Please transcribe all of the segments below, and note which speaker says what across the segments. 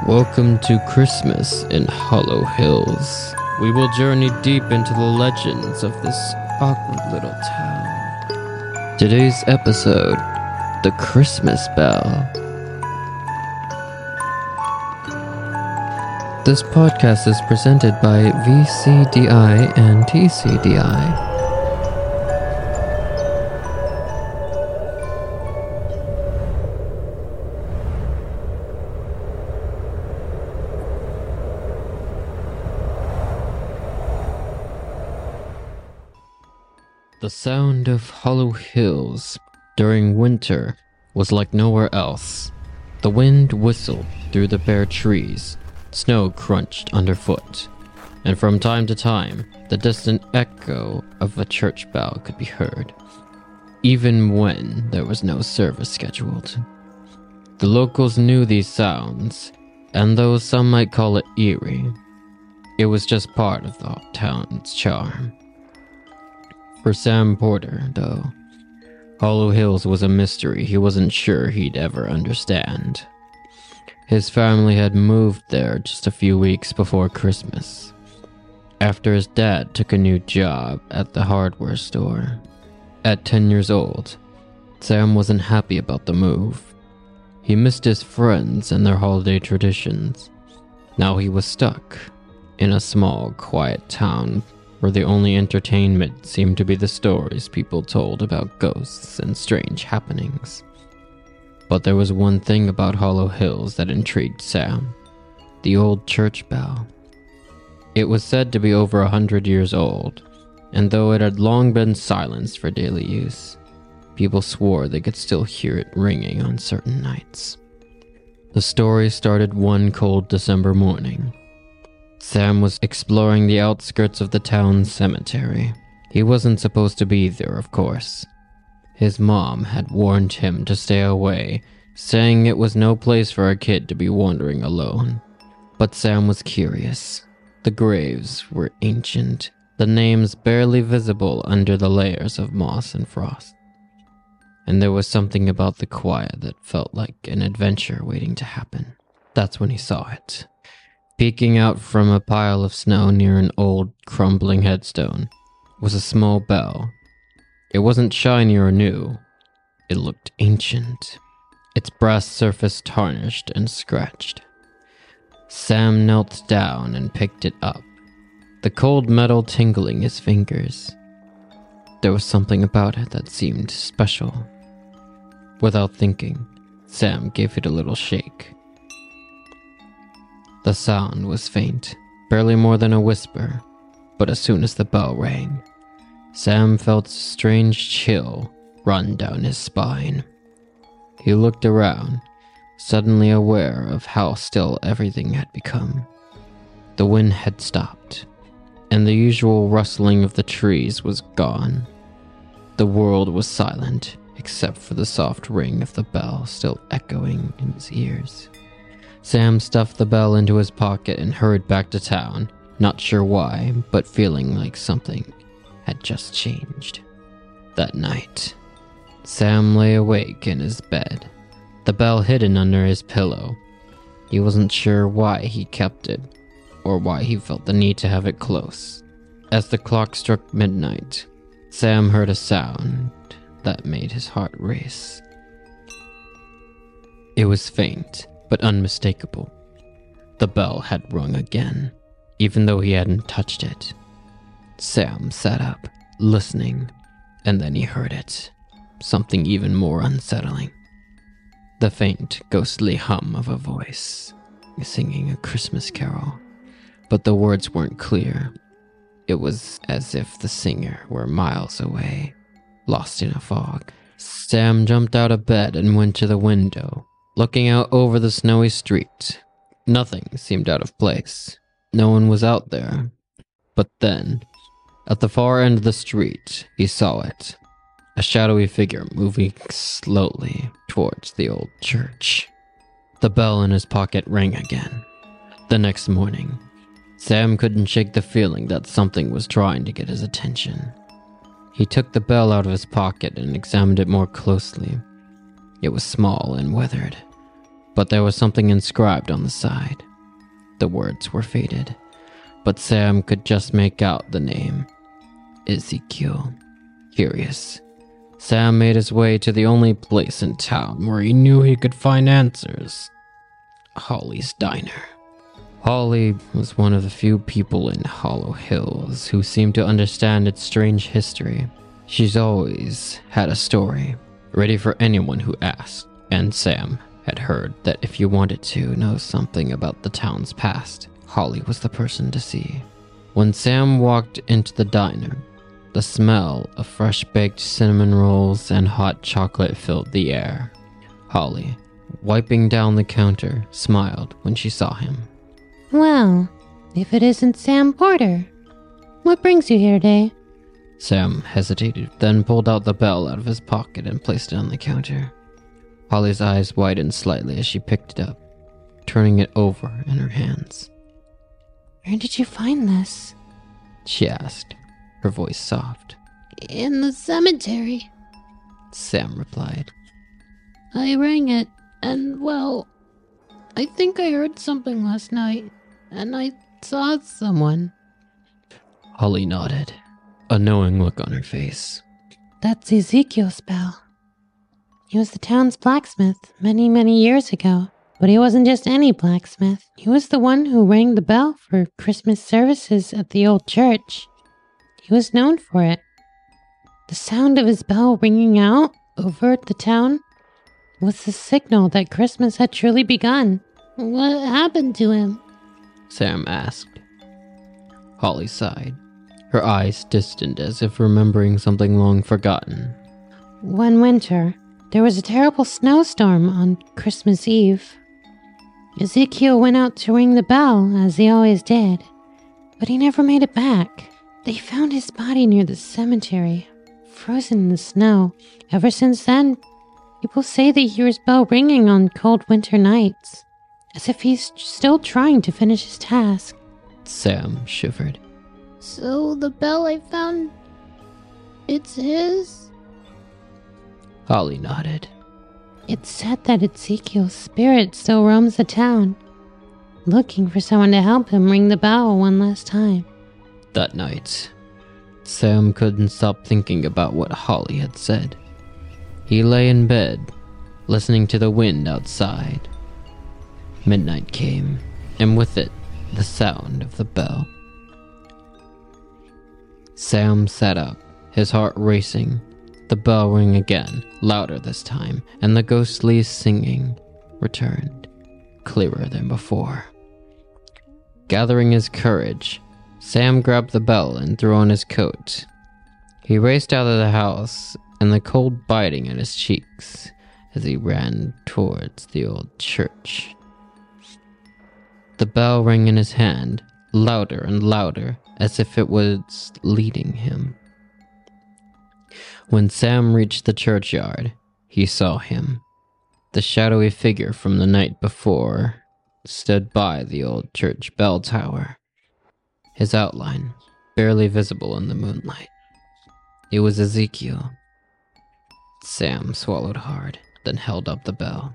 Speaker 1: Welcome to Christmas in Hollow Hills. We will journey deep into the legends of this awkward little town. Today's episode, The Christmas Bell. This podcast is presented by VCDI and TCDI. The sound of Hollow Hills during winter was like nowhere else. The wind whistled through the bare trees, snow crunched underfoot, and from time to time, the distant echo of a church bell could be heard, even when there was no service scheduled. The locals knew these sounds, and though some might call it eerie, it was just part of the town's charm. For Sam Porter, though, Hollow Hills was a mystery he wasn't sure he'd ever understand. His family had moved there just a few weeks before Christmas, after his dad took a new job at the hardware store. At 10 years old, Sam wasn't happy about the move. He missed his friends and their holiday traditions. Now he was stuck in a small, quiet town where the only entertainment seemed to be the stories people told about ghosts and strange happenings. But there was one thing about Hollow Hills that intrigued Sam: the old church bell. It was said to be over 100 years old, and though it had long been silenced for daily use, people swore they could still hear it ringing on certain nights. The story started one cold December morning. Sam was exploring the outskirts of the town's cemetery. He wasn't supposed to be there, of course. His mom had warned him to stay away, saying it was no place for a kid to be wandering alone. But Sam was curious. The graves were ancient, the names barely visible under the layers of moss and frost. And there was something about the quiet that felt like an adventure waiting to happen. That's when he saw it. Peeking out from a pile of snow near an old, crumbling headstone was a small bell. It wasn't shiny or new. It looked ancient, its brass surface tarnished and scratched. Sam knelt down and picked it up, the cold metal tingling his fingers. There was something about it that seemed special. Without thinking, Sam gave it a little shake. The sound was faint, barely more than a whisper, but as soon as the bell rang, Sam felt a strange chill run down his spine. He looked around, suddenly aware of how still everything had become. The wind had stopped, and the usual rustling of the trees was gone. The world was silent, except for the soft ring of the bell still echoing in his ears. Sam stuffed the bell into his pocket and hurried back to town, not sure why, but feeling like something had just changed. That night, Sam lay awake in his bed, the bell hidden under his pillow. He wasn't sure why he kept it, or why he felt the need to have it close. As the clock struck midnight, Sam heard a sound that made his heart race. It was faint, but unmistakable. The bell had rung again, even though he hadn't touched it. Sam sat up, listening, and then he heard it. Something even more unsettling. The faint, ghostly hum of a voice, singing a Christmas carol. But the words weren't clear. It was as if the singer were miles away, lost in a fog. Sam jumped out of bed and went to the window, looking out over the snowy street. Nothing seemed out of place. No one was out there. But then, at the far end of the street, he saw it. A shadowy figure moving slowly towards the old church. The bell in his pocket rang again. The next morning, Sam couldn't shake the feeling that something was trying to get his attention. He took the bell out of his pocket and examined it more closely. It was small and weathered, but there was something inscribed on the side. The words were faded, but Sam could just make out the name, Ezekiel. Curious, Sam made his way to the only place in town where he knew he could find answers: Holly's Diner. Holly was one of the few people in Hollow Hills who seemed to understand its strange history. She's always had a story, ready for anyone who asked, and Sam had heard that if you wanted to know something about the town's past, Holly was the person to see. When Sam walked into the diner, the smell of fresh baked cinnamon rolls and hot chocolate filled the air. Holly, wiping down the counter, smiled when she saw him.
Speaker 2: Well, if it isn't Sam Porter, what brings you here today?
Speaker 1: Sam hesitated, then pulled out the bell out of his pocket and placed it on the counter. Holly's eyes widened slightly as she picked it up, turning it over in her hands.
Speaker 2: Where did you find this?
Speaker 1: She asked, her voice soft.
Speaker 2: In the cemetery,
Speaker 1: Sam replied.
Speaker 2: I rang it, and well, I think I heard something last night, and I saw someone.
Speaker 1: Holly nodded, a knowing look on her face.
Speaker 2: That's Ezekiel's bell. He was the town's blacksmith many, many years ago, but he wasn't just any blacksmith. He was the one who rang the bell for Christmas services at the old church. He was known for it. The sound of his bell ringing out over the town was the signal that Christmas had truly begun. What happened to him?
Speaker 1: Sam asked. Holly sighed, her eyes distant as if remembering something long forgotten.
Speaker 2: One winter, there was a terrible snowstorm on Christmas Eve. Ezekiel went out to ring the bell, as he always did, but he never made it back. They found his body near the cemetery, frozen in the snow. Ever since then, people say they hear his bell ringing on cold winter nights, as if he's still trying to finish his task.
Speaker 1: Sam shivered.
Speaker 2: So the bell I found, it's his?
Speaker 1: Holly nodded.
Speaker 2: It's said that Ezekiel's spirit still roams the town, looking for someone to help him ring the bell one last time.
Speaker 1: That night, Sam couldn't stop thinking about what Holly had said. He lay in bed, listening to the wind outside. Midnight came, and with it, the sound of the bell. Sam sat up, his heart racing. The bell rang again, louder this time, and the ghostly singing returned, clearer than before. Gathering his courage, Sam grabbed the bell and threw on his coat. He raced out of the house, and the cold biting at his cheeks as he ran towards the old church. The bell rang in his hand, louder and louder, as if it was leading him. When Sam reached the churchyard, he saw him. The shadowy figure from the night before stood by the old church bell tower, his outline barely visible in the moonlight. It was Ezekiel. Sam swallowed hard, then held up the bell.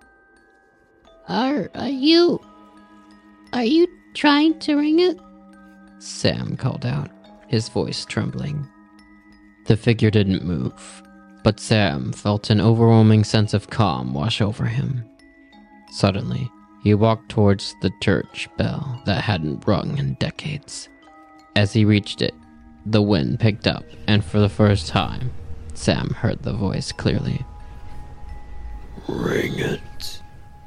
Speaker 2: Are you trying to ring it?
Speaker 1: Sam called out, his voice trembling. The figure didn't move, but Sam felt an overwhelming sense of calm wash over him. Suddenly, he walked towards the church bell that hadn't rung in decades. As he reached it, the wind picked up, and for the first time, Sam heard the voice clearly. Ring it.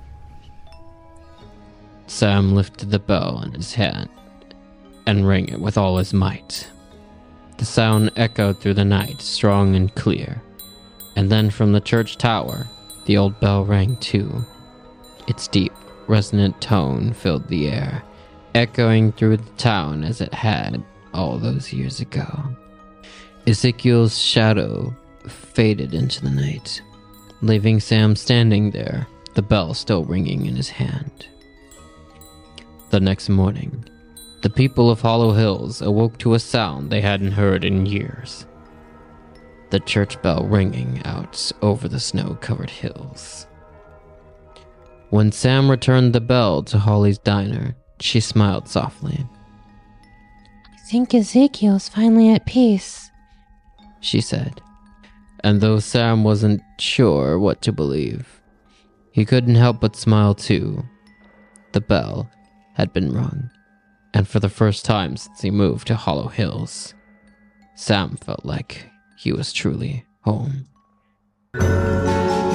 Speaker 1: Sam lifted the bell in his hand and rang it with all his might. The sound echoed through the night, strong and clear. And then from the church tower, the old bell rang too. Its deep, resonant tone filled the air, echoing through the town as it had all those years ago. Ezekiel's shadow faded into the night, leaving Sam standing there, the bell still ringing in his hand. The next morning, the people of Hollow Hills awoke to a sound they hadn't heard in years. The church bell ringing out over the snow-covered hills. When Sam returned the bell to Holly's diner, she smiled softly.
Speaker 2: I think Ezekiel's finally at peace,
Speaker 1: she said. And though Sam wasn't sure what to believe, he couldn't help but smile too. The bell had been rung, and for the first time since he moved to Hollow Hills, Sam felt like he was truly home.